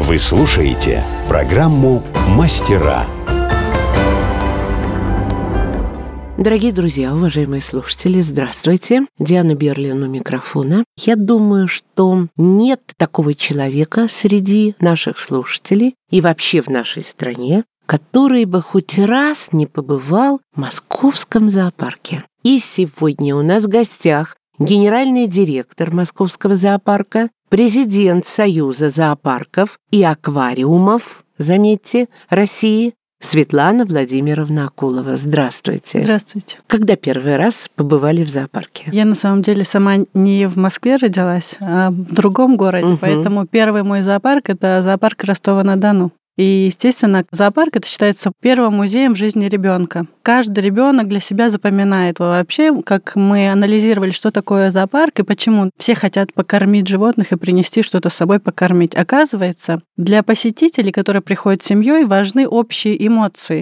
Вы слушаете программу «Мастера». Дорогие друзья, уважаемые слушатели, здравствуйте. Диана Берлин у микрофона. Я думаю, что нет такого человека среди наших слушателей и вообще в нашей стране, который бы хоть раз не побывал в Московском зоопарке. И сегодня у нас в гостях генеральный директор Московского зоопарка, президент Союза зоопарков и аквариумов, заметьте, России, Светлана Владимировна Акулова. Здравствуйте. Здравствуйте. Когда первый раз побывали в зоопарке? Я на самом деле сама не в Москве родилась, а в другом городе, поэтому первый мой зоопарк — это зоопарк Ростова-на-Дону. И, естественно, зоопарк это считается первым музеем в жизни ребенка. Каждый ребенок для себя запоминает вообще, как мы анализировали, что такое зоопарк и почему все хотят покормить животных и принести что-то с собой покормить. Оказывается, для посетителей, которые приходят с семьей, важны общие эмоции.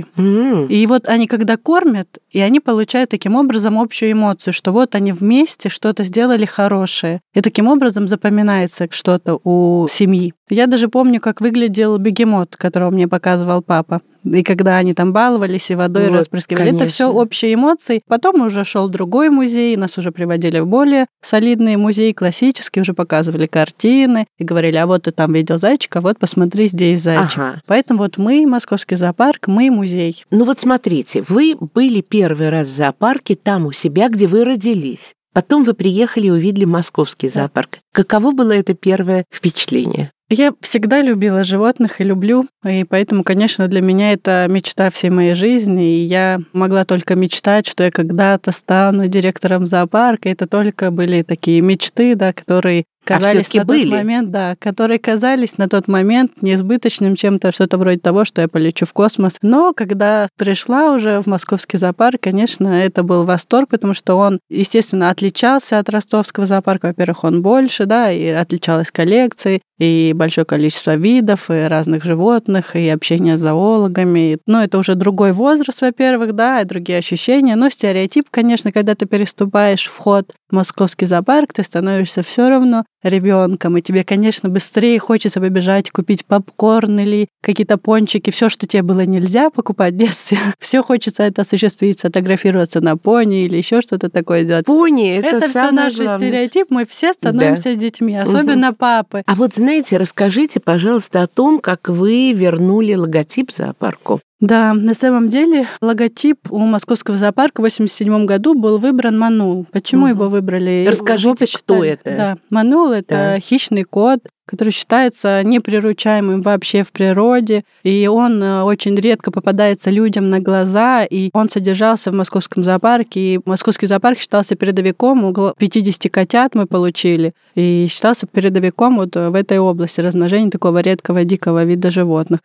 И вот они когда кормят, и они получают таким образом общую эмоцию, что вот они вместе что-то сделали хорошее. И таким образом запоминается что-то у семьи. Я даже помню, как выглядел бегемот, которого мне показывал папа. И когда они там баловались и водой распрыскивали. Это все общие эмоции. Потом уже шел другой музей, нас уже приводили в более солидные музеи, классические, уже показывали картины и говорили, а вот ты там видел зайчика, вот посмотри, здесь зайчик. Поэтому вот мы, Московский зоопарк, мы музей. Ну вот смотрите, вы были первый раз в зоопарке там у себя, где вы родились. Потом вы приехали и увидели Московский зоопарк. Каково было это первое впечатление? Я всегда любила животных и люблю, и поэтому, конечно, для меня это мечта всей моей жизни, и я могла только мечтать, что я когда-то стану директором зоопарка. Это только были такие мечты, да, которые казались на тот момент, которые казались на тот момент неизбыточным чем-то, что-то вроде того, что я полечу в космос. Но когда пришла уже в Московский зоопарк, конечно, это был восторг, потому что он, естественно, отличался от ростовского зоопарка. Во-первых, он больше, да, и отличалась коллекцией, и большое количество видов, и разных животных, и общение с зоологами. Но это уже другой возраст, во-первых, да, и другие ощущения. Но стереотип, конечно, когда ты переступаешь вход в Московский зоопарк, ты становишься все равно ребенком, и тебе, конечно, быстрее хочется побежать, купить попкорн или какие-то пончики, все, что тебе было нельзя покупать в детстве. Все хочется это осуществить, сфотографироваться на пони или еще что-то такое делать. Пони — это все наш стереотип, мы все становимся детьми, особенно папы. А вот знаете, расскажите, пожалуйста, о том, как вы вернули логотип зоопарку. Да, на самом деле логотип у Московского зоопарка в 1987 году был выбран манул. Почему его выбрали? Расскажите, кто это? Да, манул — это хищный кот, который считается неприручаемым вообще в природе, и он очень редко попадается людям на глаза, и он содержался в Московском зоопарке, и Московский зоопарк считался передовиком, около 50 котят мы получили, и считался передовиком вот в этой области размножения такого редкого дикого вида животных.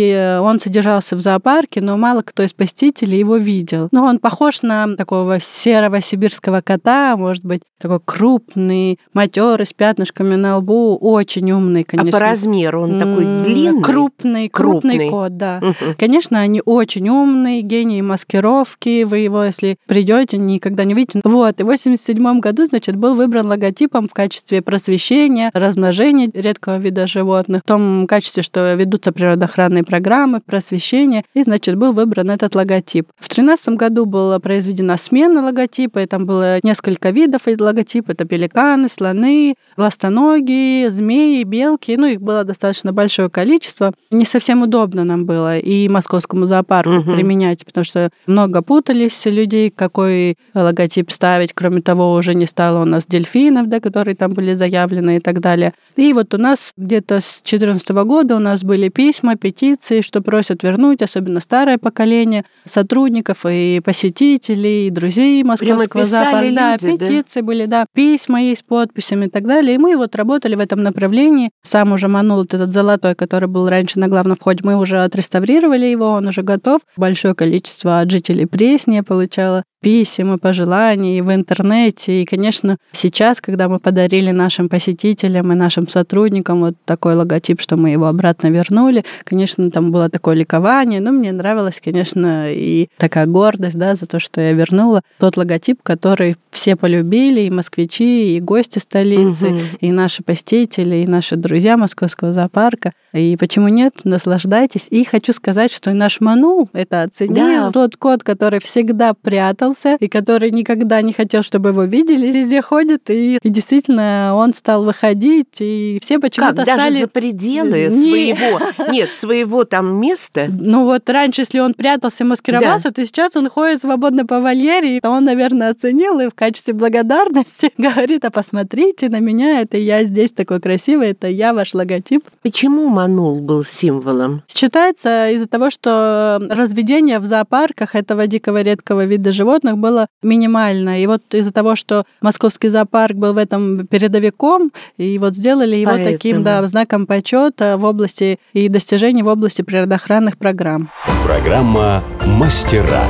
И он содержался в зоопарке, но мало кто из посетителей его видел. Но он похож на такого серого сибирского кота, может быть, такой крупный, матёрый, с пятнышками на лбу, очень умный, конечно. А по размеру он такой длинный? Крупный кот, да. Конечно, они очень умные, гении маскировки. Вы его, если придете, никогда не увидите. Вот, и в 1987 году, значит, был выбран логотипом в качестве просвещения, размножения редкого вида животных, в том качестве, что ведутся природоохранные программы, просвещения, и, значит, был выбран этот логотип. В 2013 году была произведена смена логотипа, и там было несколько видов логотипа. Это пеликаны, слоны, ластоногие, змеи, белки, их было достаточно большое количество. Не совсем удобно нам было и Московскому зоопарку применять, потому что много путались людей, какой логотип ставить. Кроме того, уже не стало у нас дельфинов, да, которые там были заявлены и так далее. И вот у нас где-то с 2014 года у нас были письма, петиции, что просят вернуть, особенно старое поколение сотрудников и посетителей, и друзей Московского зоопарка. Да, петиции были, да, письма есть с подписями и так далее. И мы вот работали в этом направлении. Сам уже манул этот золотой, который был раньше на главном входе, мы уже отреставрировали его, он уже готов. Большое количество от жителей Пресни я получала писем и пожеланий в интернете. И, конечно, сейчас, когда мы подарили нашим посетителям и нашим сотрудникам вот такой логотип, что мы его обратно вернули, конечно, там было такое ликование. Но мне нравилось, конечно, и такая гордость, да, за то, что я вернула тот логотип, который все полюбили, и москвичи, и гости столицы, и наши посетители, и наши друзья Московского зоопарка. И почему нет? Наслаждайтесь. И хочу сказать, что и наш Манул это оценил. Да. Тот кот, который всегда прятался, и который никогда не хотел, чтобы его видели, везде ходит, и действительно он стал выходить, и все почему-то стали... Даже за пределы своего там места? Ну вот раньше, если он прятался, маскировался, то сейчас он ходит свободно по вольере, и он, наверное, оценил, и в качестве благодарности говорит: а посмотрите на меня, это я здесь такой красивый, это я, ваш логотип. Почему Манул был символом? Считается из-за того, что разведение в зоопарках этого дикого редкого вида животных было минимально. И вот из-за того, что Московский зоопарк был в этом передовиком, и вот сделали его таким знаком почета в области и достижений в области природоохранных программ. Программа «Мастера».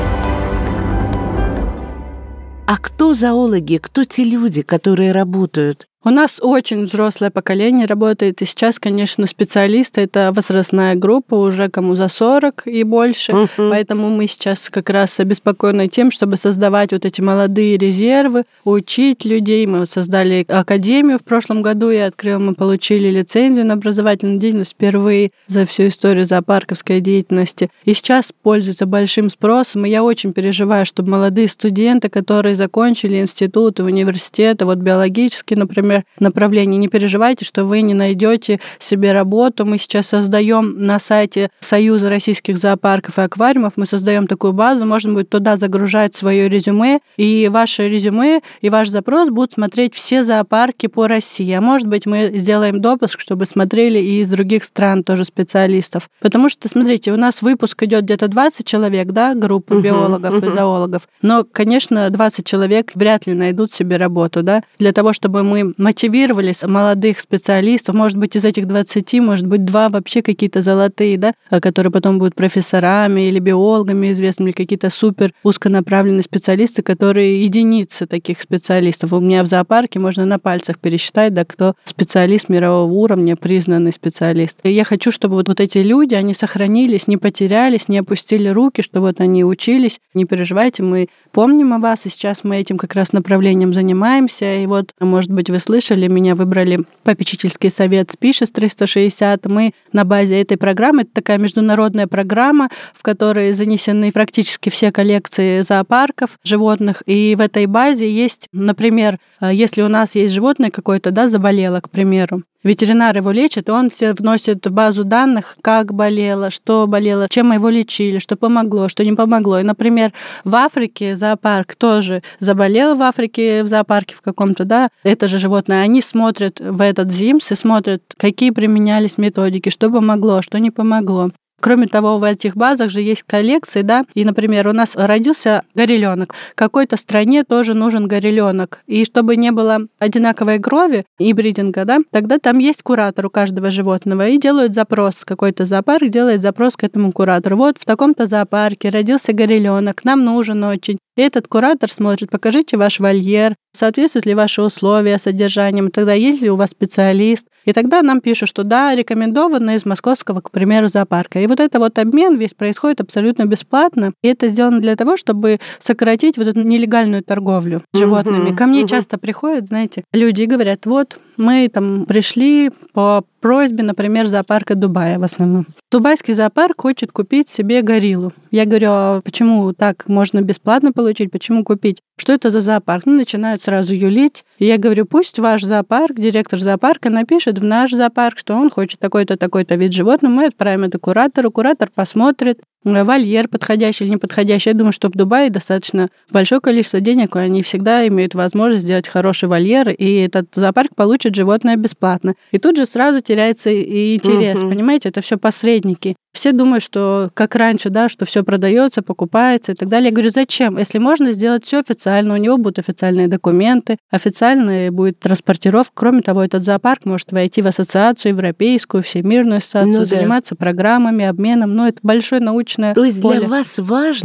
А кто зоологи, кто те люди, которые работают? У нас очень взрослое поколение работает, и сейчас, конечно, специалисты — это возрастная группа, уже кому за 40 и больше, поэтому мы сейчас как раз обеспокоены тем, чтобы создавать вот эти молодые резервы, учить людей. Мы вот создали академию в прошлом году, мы получили лицензию на образовательную деятельность впервые за всю историю зоопарковской деятельности, и сейчас пользуется большим спросом, и я очень переживаю, чтобы молодые студенты, которые закончили институты, университеты, вот биологический, например, направлений. Не переживайте, что вы не найдете себе работу. Мы сейчас создаем на сайте Союза российских зоопарков и аквариумов, мы создаем такую базу, можно будет туда загружать свое резюме, и ваше резюме и ваш запрос будут смотреть все зоопарки по России. А может быть, мы сделаем допуск, чтобы смотрели и из других стран тоже специалистов. Потому что, смотрите, у нас выпуск идет где-то 20 человек, да, группы биологов и зоологов, но, конечно, 20 человек вряд ли найдут себе работу, да. Для того, чтобы мы мотивировали молодых специалистов, может быть, из этих 20, может быть, 2 вообще какие-то золотые, да, которые потом будут профессорами или биологами известными, или какие-то супер узконаправленные специалисты, которые единицы таких специалистов. У меня в зоопарке можно на пальцах пересчитать, да, кто специалист мирового уровня, признанный специалист. И я хочу, чтобы вот эти люди, они сохранились, не потерялись, не опустили руки, что вот они учились. Не переживайте, мы помним о вас, и сейчас мы этим как раз направлением занимаемся. И вот, может быть, вы слышали, меня выбрали попечительский совет СПИШИС 360. Мы на базе этой программы, это такая международная программа, в которой занесены практически все коллекции зоопарков животных. И в этой базе есть, например, если у нас есть животное какое-то, да, заболело, к примеру, ветеринар его лечит, он все вносит в базу данных, как болело, что болело, чем мы его лечили, что помогло, что не помогло. И, например, в Африке зоопарк тоже заболел в Африке, в зоопарке в каком-то, да, это же животное, они смотрят в этот ЗИМС и смотрят, какие применялись методики, что помогло, что не помогло. Кроме того, в этих базах же есть коллекции, да, и, например, у нас родился гореленок. Какой-то стране тоже нужен гореленок. И чтобы не было одинаковой крови и бридинга, да, тогда там есть куратор у каждого животного, и делают запрос. Какой-то зоопарк делает запрос к этому куратору. Вот в таком-то зоопарке родился гореленок, нам нужен очень. И этот куратор смотрит, покажите ваш вольер, соответствуют ли ваши условия содержанием, тогда есть ли у вас специалист. И тогда нам пишут, что да, рекомендовано из московского, к примеру, зоопарка. И вот это вот обмен весь происходит абсолютно бесплатно. И это сделано для того, чтобы сократить вот эту нелегальную торговлю животными. Ко мне часто приходят, знаете, люди и говорят, вот мы там пришли по просьбе, например, зоопарка Дубая в основном. Дубайский зоопарк хочет купить себе гориллу. Я говорю, а почему так можно бесплатно получить, почему купить? Что это за зоопарк? Ну, начинают сразу юлить. И я говорю, пусть ваш зоопарк, директор зоопарка напишет в наш зоопарк, что он хочет такой-то, такой-то вид животного. Мы отправим это куратору, куратор посмотрит, вольер подходящий или неподходящий. Я думаю, что в Дубае достаточно большое количество денег, и они всегда имеют возможность сделать хороший вольер, и этот зоопарк получит животное бесплатно. И тут же сразу теряется и интерес, понимаете? Это все посредники. Все думают, что как раньше, да, что все продается, покупается и так далее. Я говорю, зачем? Если можно сделать все официально, у него будут официальные документы, официальная будет транспортировка. Кроме того, этот зоопарк может войти в ассоциацию европейскую, всемирную ассоциацию, заниматься программами, обменом. Но это большое научное поле. То есть для вас важно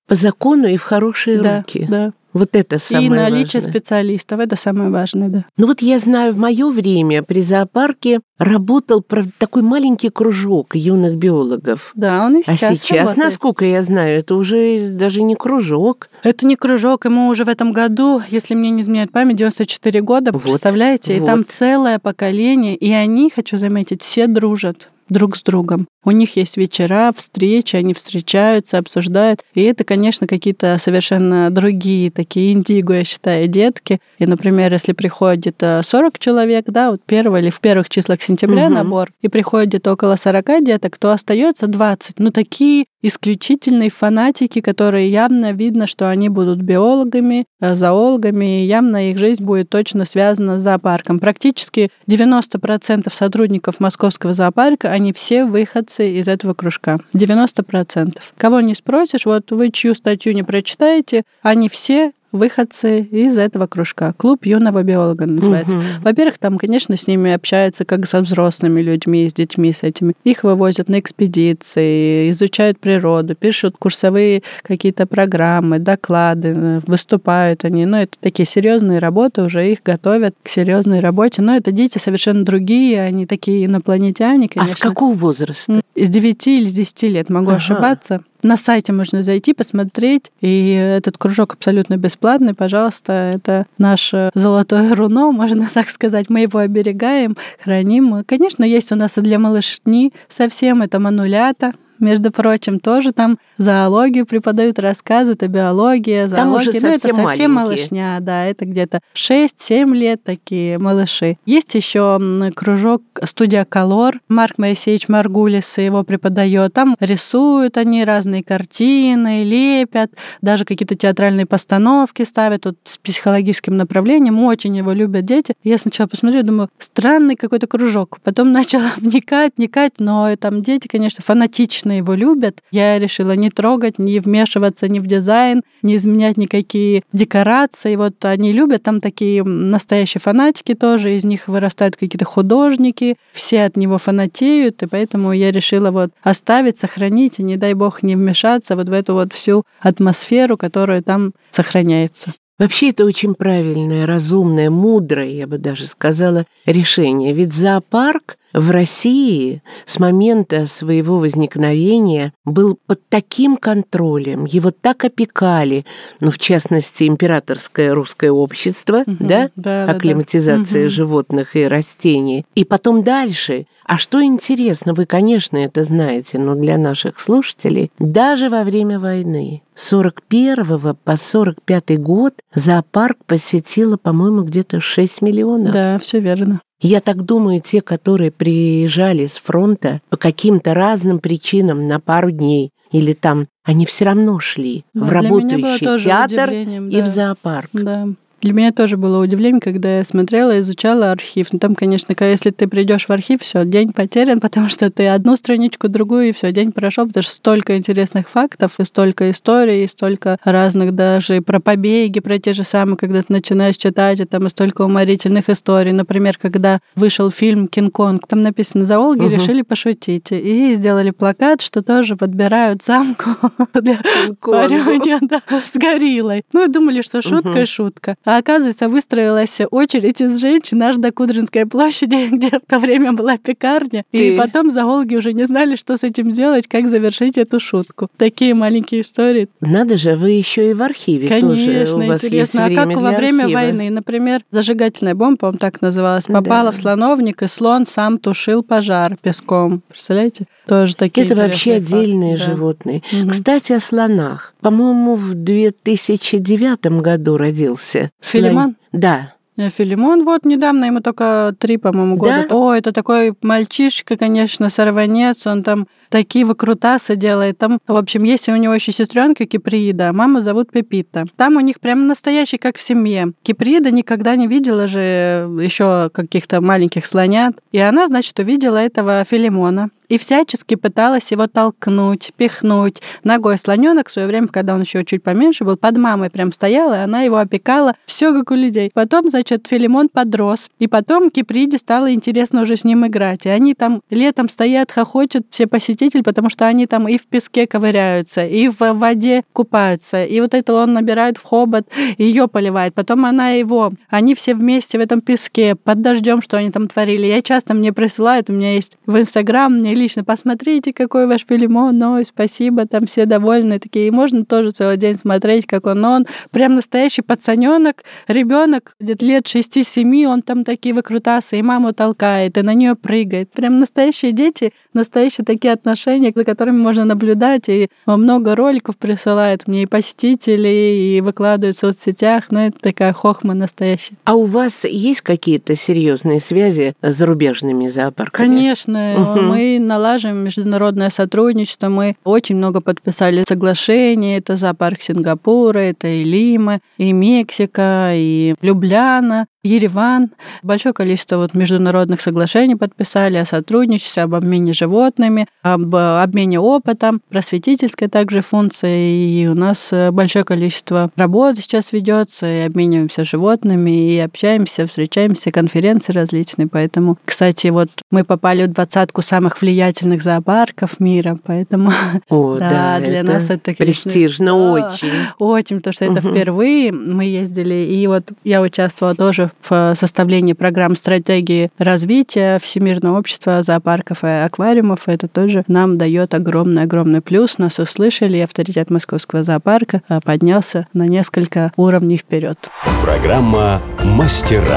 по закону и в хорошие руки. Да. Вот это самое важное. И наличие специалистов, это самое важное, да. Ну вот я знаю, в мое время при зоопарке работал такой маленький кружок юных биологов. Да, он и сейчас работает. Насколько я знаю, это уже даже не кружок. Это не кружок, ему уже в этом году, если мне не изменяет память, 94 года, представляете? И там целое поколение, и они, хочу заметить, все дружат друг с другом. У них есть вечера, встречи, они встречаются, обсуждают. И это, конечно, какие-то совершенно другие такие индиго, я считаю, детки. И, например, если приходит 40 человек, да, вот или в первых числах сентября набор, и приходит около 40 деток, то остается 20. Ну, такие исключительные фанатики, которые явно видно, что они будут биологами, зоологами, и явно их жизнь будет точно связана с зоопарком. Практически 90% сотрудников Московского зоопарка, они все выходцы из этого кружка. 90%. Кого не спросишь, вот вы чью статью не прочитаете, они все выходцы из этого кружка. Клуб юного биолога называется. Во-первых, там, конечно, с ними общаются как со взрослыми людьми, с детьми, с этими. Их вывозят на экспедиции, изучают природу, пишут курсовые какие-то программы, доклады, выступают они. Ну, это такие серьезные работы, уже их готовят к серьезной работе. Но это дети совершенно другие, они такие инопланетяне, конечно. А с какого возраста? С 9 или с 10 лет, могу ошибаться. На сайте можно зайти, посмотреть, и этот кружок абсолютно бесплатный, пожалуйста, это наше золотое руно, можно так сказать, мы его оберегаем, храним. Конечно, есть у нас и для малышни совсем, это манулята, между прочим, тоже там зоологию преподают, рассказывают о биологии, зоологии. Там уже это совсем малышня, да, это где-то 6-7 лет такие малыши. Есть еще кружок «Студия Колор», Марк Моисеевич Маргулис его преподает. Там рисуют они разные картины, лепят, даже какие-то театральные постановки ставят тут с психологическим направлением. Очень его любят дети. Я сначала посмотрела, думаю, странный какой-то кружок. Потом начала вникать, но там дети, конечно, фанатичные его любят. Я решила не трогать, не вмешиваться ни в дизайн, не изменять никакие декорации. Вот они любят, там такие настоящие фанатики тоже, из них вырастают какие-то художники, все от него фанатеют, и поэтому я решила вот оставить, сохранить, и не дай бог не вмешаться вот в эту вот всю атмосферу, которая там сохраняется. Вообще это очень правильное, разумное, мудрое, я бы даже сказала, решение. Ведь зоопарк в России с момента своего возникновения был под таким контролем, его так опекали, в частности, императорское русское общество, акклиматизация животных и растений. И потом дальше. А что интересно, вы, конечно, это знаете, но для наших слушателей, даже во время войны, с 41 по 45 год зоопарк посетило, по-моему, где-то 6 миллионов. Да, все верно. Я так думаю, те, которые приезжали с фронта по каким-то разным причинам на пару дней или там, они все равно шли в работающий театр и в зоопарк. Да. Для меня тоже было удивление, когда я смотрела, изучала архив. Там, конечно, если ты придешь в архив, все, день потерян, потому что ты одну страничку, другую, и все, день прошел, потому что столько интересных фактов, и столько историй, и столько разных даже про побеги, про те же самые, когда ты начинаешь читать, и там и столько уморительных историй. Например, когда вышел фильм «Кинг-Конг», там написано «Зоологи решили пошутить», и сделали плакат, что тоже подбирают самку для парения с гориллой. Ну, думали, что шутка и шутка. А оказывается, выстроилась очередь из женщин аж до Кудринской площади, где в то время была пекарня. И потом зоологи уже не знали, что с этим делать, как завершить эту шутку. Такие маленькие истории. Надо же, вы еще и в архиве тоже. Конечно, у вас интересно. Есть время а как во время архива? войны, например, зажигательная бомба, по-моему, так называлась, попала в слоновник, и слон сам тушил пожар песком. Представляете? Тоже такие Это вообще отдельные факты, животные. Кстати, о слонах. По-моему, в 2009 году родился. Филимон? Да. Филимон, вот недавно, ему только 3, по-моему, года. Да? О, это такой мальчишка, конечно, сорванец, он там такие выкрутасы делает. Там, в общем, есть у него еще сестренка Киприида, маму зовут Пепита. Там у них прям настоящий, как в семье. Киприида никогда не видела же еще каких-то маленьких слонят. И она, значит, увидела этого Филимона. и всячески пыталась его толкнуть, пихнуть. Ногой слоненок в свое время, когда он еще чуть поменьше был, под мамой прям стояла, и она его опекала. Все как у людей. Потом, значит, Филимон подрос, и потом Киприде стало интересно уже с ним играть. И они там летом стоят, хохочут все посетители, потому что они там и в песке ковыряются, и в воде купаются. И вот это он набирает в хобот, ее поливает. Потом она его. Они все вместе в этом песке, под дождем, что они там творили. Я часто мне присылают, у меня есть в Инстаграм, мне лично, посмотрите, какой ваш Филимон, ой, спасибо, там все довольны такие. И можно тоже целый день смотреть, как он прям настоящий пацаненок, ребенок где-то лет 6-7, он там такие выкрутасы, и маму толкает, и на нее прыгает. Прям настоящие дети, настоящие такие отношения, за которыми можно наблюдать, и много роликов присылают мне и посетители, и выкладывают в соцсетях, но это такая хохма настоящая. А у вас есть какие-то серьезные связи с зарубежными зоопарками? Конечно, мы налаживаем международное сотрудничество, мы очень много подписали соглашений, это зоопарк Сингапура, это и Лима, и Мексика, и Любляна, Ереван. Большое количество международных соглашений подписали о сотрудничестве, об обмене животными, об обмене опытом, просветительской также функции. И у нас большое количество работы сейчас ведется, и обмениваемся животными, и общаемся, встречаемся, конференции различные. Поэтому, кстати, мы попали в 20 самых влиятельных зоопарков мира, поэтому да, для нас это престижно очень. Очень, потому что это впервые мы ездили, и я участвовала тоже в составлении программ стратегии развития Всемирного общества зоопарков и аквариумов. Это тоже нам дает огромный плюс. Нас услышали, и авторитет Московского зоопарка поднялся на несколько уровней вперед. Программа «Мастера».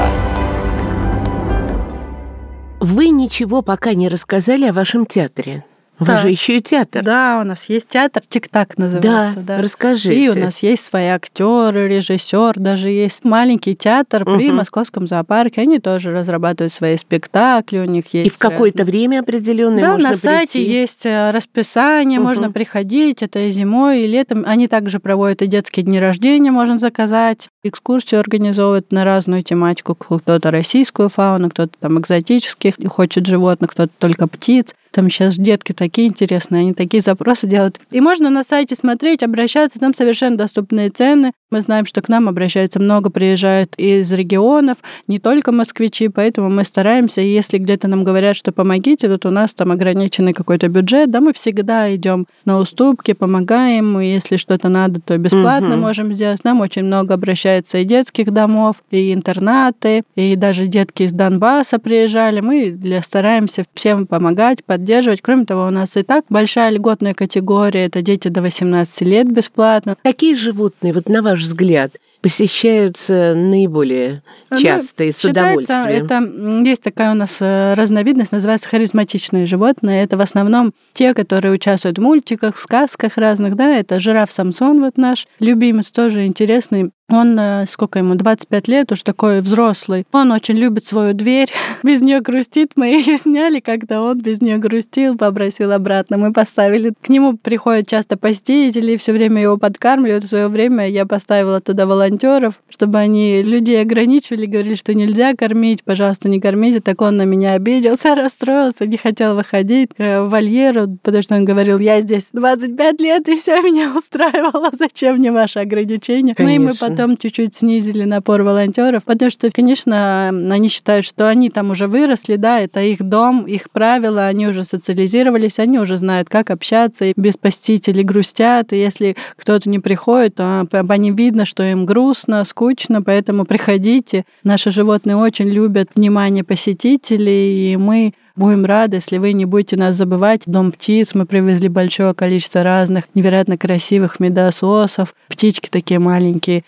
Вы ничего пока не рассказали о вашем театре. У вас же еще и театр. Да, у нас есть театр, «Тик-так» называется. Да, расскажите. И у нас есть свои актеры, режиссер, даже есть маленький театр при Московском зоопарке. Они тоже разрабатывают свои спектакли, у них есть. И в какое-то время определенное можно прийти? Да, на сайте есть расписание, можно приходить, это и зимой, и летом. Они также проводят и детские дни рождения, можно заказать. Экскурсию организовывают на разную тематику. Кто-то российскую фауну, кто-то там экзотических, хочет животных, кто-то только птиц. Там сейчас детки такие интересные, они такие запросы делают. И можно на сайте смотреть, обращаться, там совершенно доступные цены. Мы знаем, что к нам обращаются много, приезжают из регионов, не только москвичи, поэтому мы стараемся. И если где-то нам говорят, что помогите, у нас там ограниченный какой-то бюджет, да, мы всегда идем на уступки, помогаем, и если что-то надо, то бесплатно можем сделать. Нам очень много обращается и детских домов, и интернаты, и даже детки из Донбасса приезжали. Мы стараемся всем помогать, поддерживать. Кроме того, у нас и так большая льготная категория, это дети до 18 лет бесплатно. Какие животные, на ваш взгляд, посещаются наиболее часто и с удовольствием? Есть такая у нас разновидность, называется харизматичные животные. Это в основном те, которые участвуют в мультиках, в сказках разных. Да? Это жираф Самсон, наш любимец, тоже интересный. Он, сколько ему, 25 лет, уж такой взрослый. Он очень любит свою дверь, без нее грустит. Мы ее сняли, когда он без нее грустил, попросил обратно. Мы поставили. К нему приходят часто посетители, все время его подкармливают. В свое время я поставила туда волонтеров, чтобы они людей ограничивали, говорили, что нельзя кормить, пожалуйста, не кормите. Так он на меня обиделся, расстроился, не хотел выходить в вольеру, потому что он говорил, я здесь 25 лет, и все меня устраивало. Зачем мне ваши ограничения? Конечно. Ну и мы потом чуть-чуть снизили напор волонтеров, потому что, конечно, они считают, что они там уже выросли, да, это их дом, их правила, они уже социализировались, они уже знают, как общаться, и без посетителей грустят, и если кто-то не приходит, то по ним видно, что им грустно, скучно, поэтому приходите. Наши животные очень любят внимание посетителей, и мы будем рады, если вы не будете нас забывать. В Дом птиц мы привезли большое количество разных невероятно красивых медососов. Птички такие маленькие,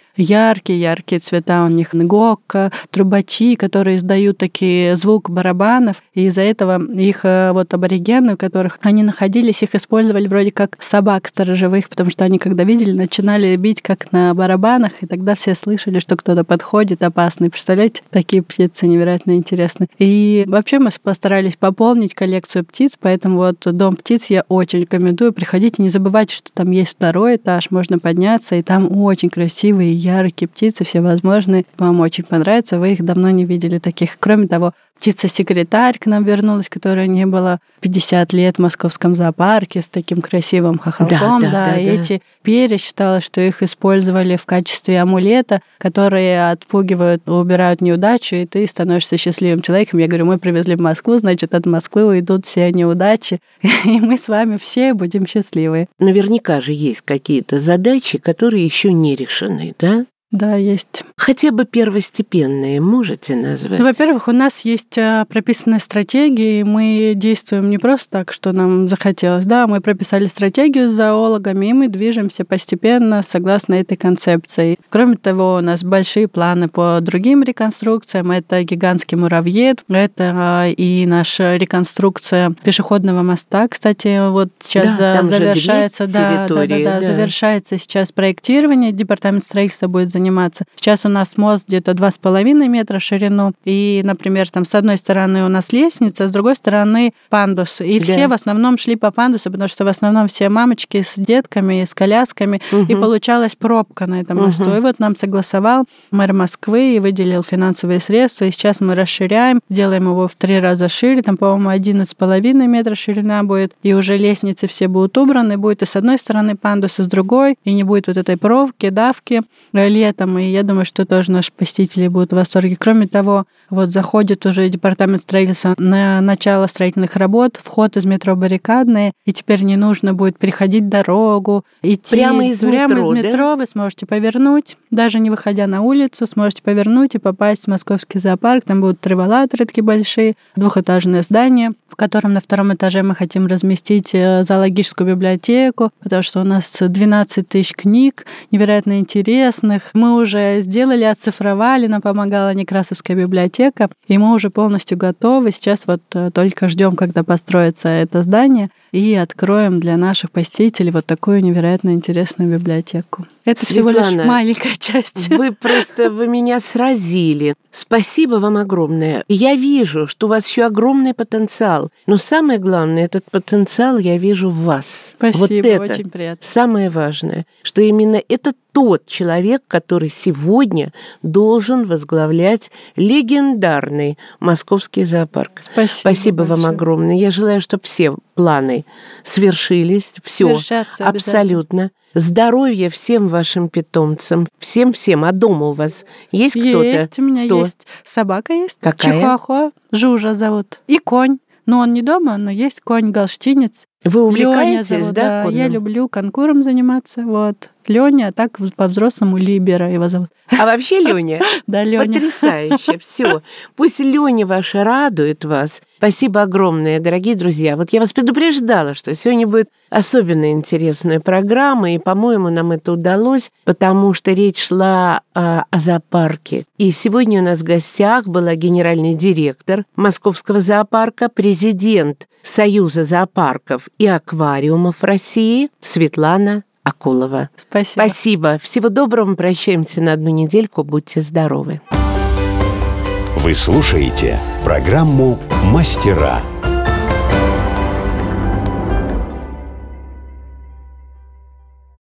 яркие цвета у них. Гокка, трубачи, которые издают такие звук барабанов. И из-за этого их аборигены, у которых они находились, их использовали вроде как собак сторожевых, потому что они, когда видели, начинали бить как на барабанах, и тогда все слышали, что кто-то подходит опасный. Представляете? Такие птицы невероятно интересные. И вообще мы постарались пополнить коллекцию птиц, поэтому вот Дом птиц я очень рекомендую. Приходите, не забывайте, что там есть 2-й этаж, можно подняться, и там очень красивые, яркие птицы всевозможные. Вам очень понравится, вы их давно не видели таких. Кроме того, птица-секретарь к нам вернулась, которая не было 50 лет в московском зоопарке с таким красивым хохолком. Да. Эти перья, считалось, что их использовали в качестве амулета, которые отпугивают, убирают неудачу, и ты становишься счастливым человеком. Я говорю, мы привезли в Москву, значит, от Москвы уйдут все неудачи, и мы с вами все будем счастливы. Наверняка же есть какие-то задачи, которые еще не решены, да? Да, есть. Хотя бы первостепенные можете назвать? Ну, во-первых, у нас есть прописанная стратегия, и мы действуем не просто так, что нам захотелось. Да, мы прописали стратегию с зоологами, и мы движемся постепенно согласно этой концепции. Кроме того, у нас большие планы по другим реконструкциям. Это гигантский муравьед, это и наша реконструкция пешеходного моста. Кстати, вот сейчас завершается, завершается сейчас проектирование. Департамент строительства будет заниматься. Сейчас у нас мост где-то 2,5 метра в ширину, и, например, там с одной стороны у нас лестница, с другой стороны пандус. И все в основном шли по пандусу, потому что в основном все мамочки с детками, с колясками, и получалась пробка на этом мосту. И вот нам согласовал мэр Москвы и выделил финансовые средства, и сейчас мы расширяем, делаем его в 3 раза шире, там, по-моему, 11,5 метра ширина будет, и уже лестницы все будут убраны, будет и с одной стороны пандус, и с другой, и не будет вот этой пробки, давки летом, и я думаю, что тоже наши посетители будут в восторге. Кроме того, вот заходит уже департамент строительства на начало строительных работ, вход из метро Баррикадное, и теперь не нужно будет переходить дорогу, идти прямо из метро, вы сможете повернуть, даже не выходя на улицу, сможете повернуть и попасть в московский зоопарк. Там будут треволаторы такие большие, 2-этажное здание, в котором на 2-м этаже мы хотим разместить зоологическую библиотеку, потому что у нас 12 тысяч книг, невероятно интересных. Мы уже сделали, оцифровали, нам помогала Некрасовская библиотека, и мы уже полностью готовы. Сейчас вот только ждем, когда построится это здание, и откроем для наших посетителей вот такую невероятно интересную библиотеку. Это Светлана, всего лишь маленькая часть. Вы меня сразили. Спасибо вам огромное. Я вижу, что у вас еще огромный потенциал. Но самое главное, этот потенциал я вижу в вас. Спасибо, вот это очень приятно. Самое важное, что именно это тот человек, который сегодня должен возглавлять легендарный московский зоопарк. Спасибо вам огромное. Я желаю, чтобы все планы свершились. Все абсолютно. Здоровья всем вашим питомцам, всем-всем. А дома у вас есть кто-то? Есть, у меня есть. Собака есть. Какая? Чихуахуа. Жужа зовут. И конь. Но он не дома, но есть конь-галштинец. Вы увлекаетесь, зовут, да, конем? Я люблю конкуром заниматься, вот. Лёня, а так по-взрослому Либера его зовут. А вообще Лёня? Да, Лёня. Потрясающе, все. Пусть Лёня ваша радует вас. Спасибо огромное, дорогие друзья. Вот я вас предупреждала, что сегодня будет особенно интересная программа, и, по-моему, нам это удалось, потому что речь шла о зоопарке. И сегодня у нас в гостях была генеральный директор Московского зоопарка, президент Союза зоопарков и аквариумов России Светлана Акулова. Спасибо. Спасибо. Всего доброго. Прощаемся на 1 недельку. Будьте здоровы. Вы слушаете программу «Мастера».